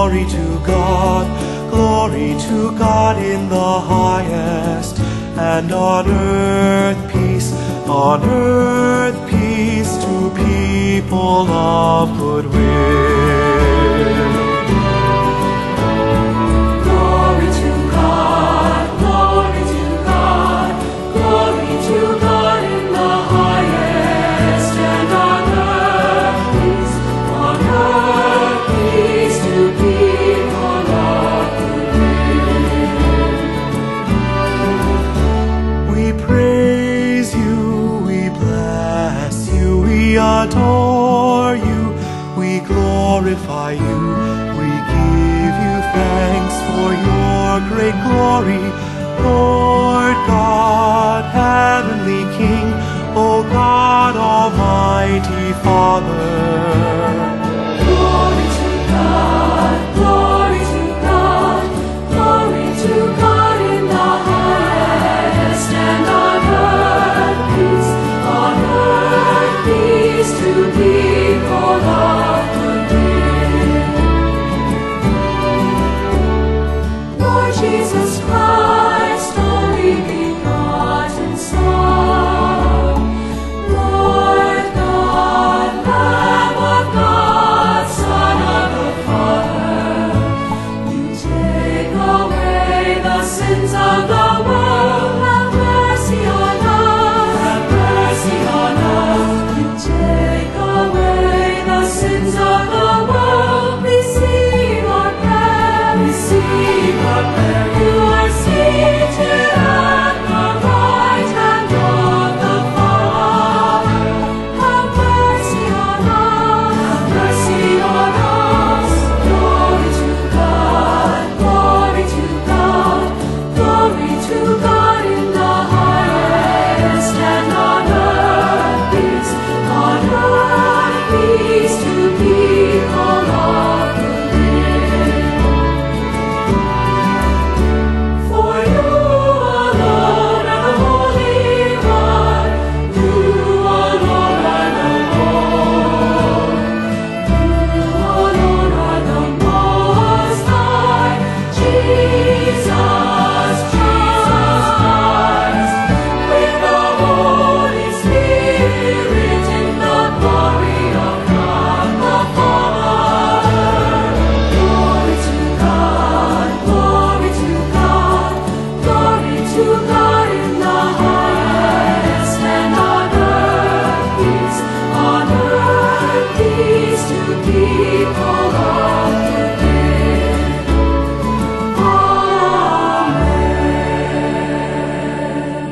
Glory to God in the highest, and on earth peace to people of good will. Glory to God, glory to God, glory to God in the highest, and on earth peace to people of good will. We praise you, we bless you, we adore you, we glorify you, we give you thanks for your great glory, Lord God, heavenly King, O God, almighty Father. Glory to God, glory to God, glory to God in the highest, and on earth peace to people of good will. Lord Jesus Christ, only begotten Son, Lord God, Lamb of God, Son of the Father, you take away the sins of the world. Have mercy on us, have mercy on us. You take away the sins of the world. Receive our prayer, receive our prayer. You are seated at the right hand of the Father. Have mercy on us, have mercy on us. Glory to God, glory to God, glory to God in the highest, and on earth peace to people of good will. For you alone are the Holy One, you alone are the Lord, you alone are the Most High, Jesus Christ, with the Holy Spirit in the glory of God the Father. Glory to God, glory to God, glory to God in the highest, and on earth peace to people of good will. Amen.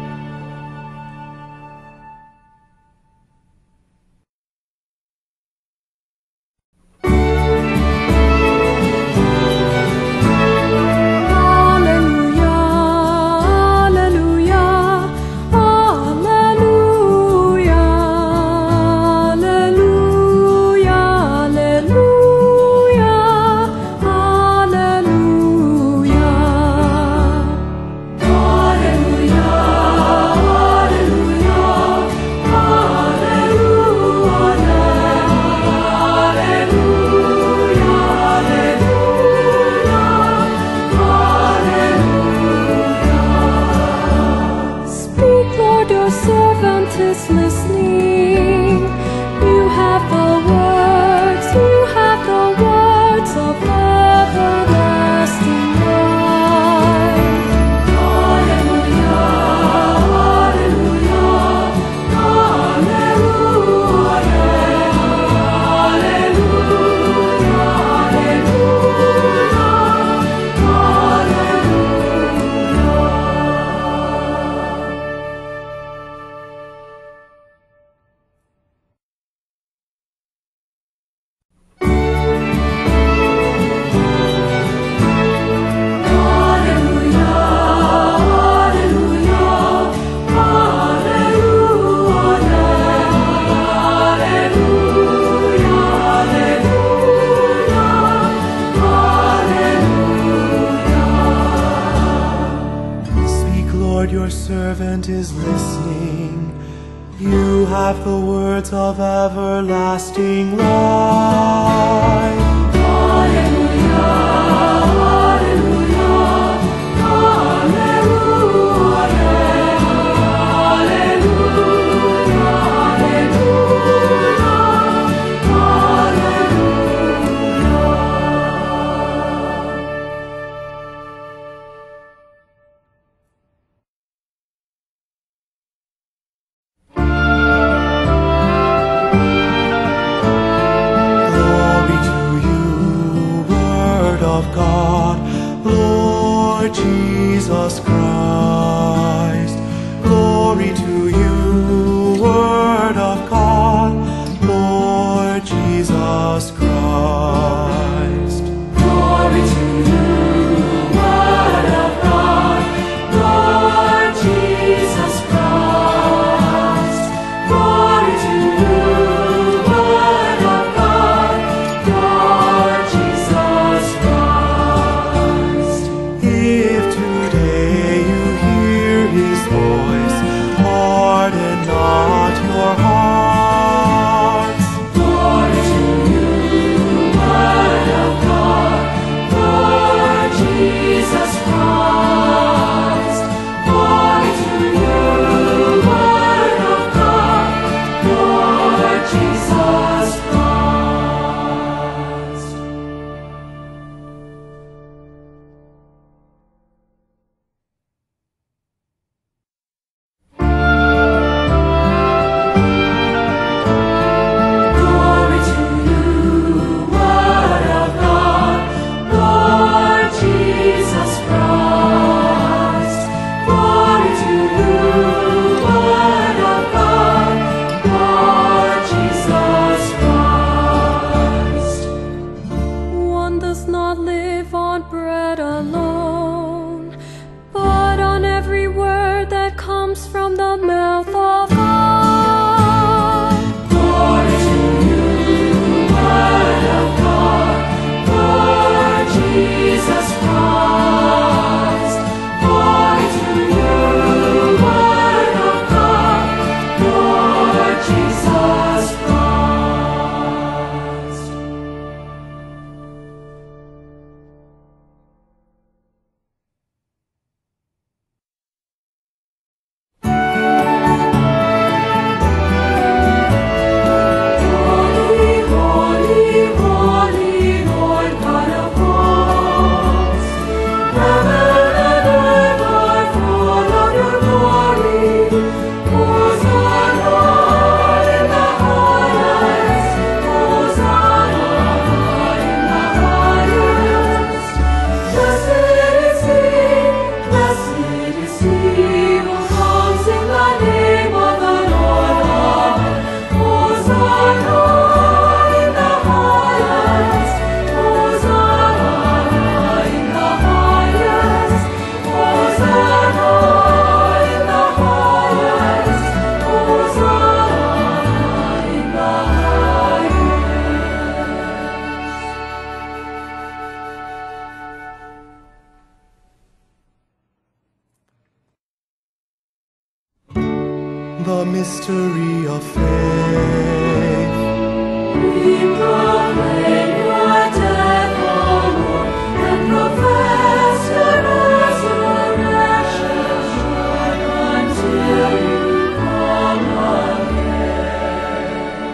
Speak, Lord, your servant is listening. You have the words of everlasting life. Hallelujah, hallelujah, hallelujah, Your servant is listening. You have the words of everlasting life. Hallelujah. mystery of faith. We proclaim your death, O Lord, and profess your resurrection until you come again.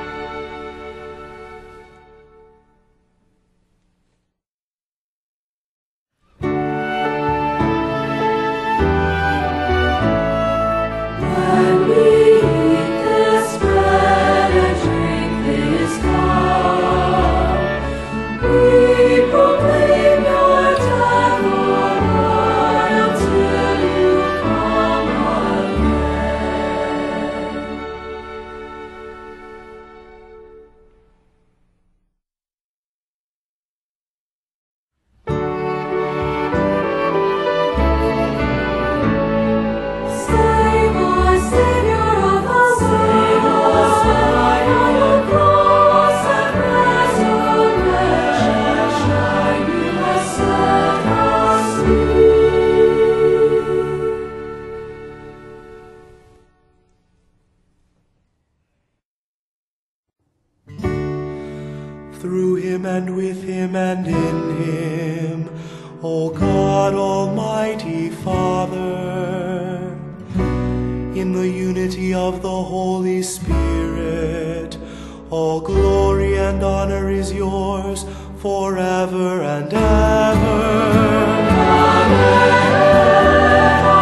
When we eat this bread and drink this cup, we proclaim your death, O Lord, until you come again. Save us, Savior of the world, by your cross and resurrection, you have set us free. Through him and with him and in him, O God, Almighty Father, in the unity of the Holy Spirit, all glory and honor is yours forever and ever. Amen.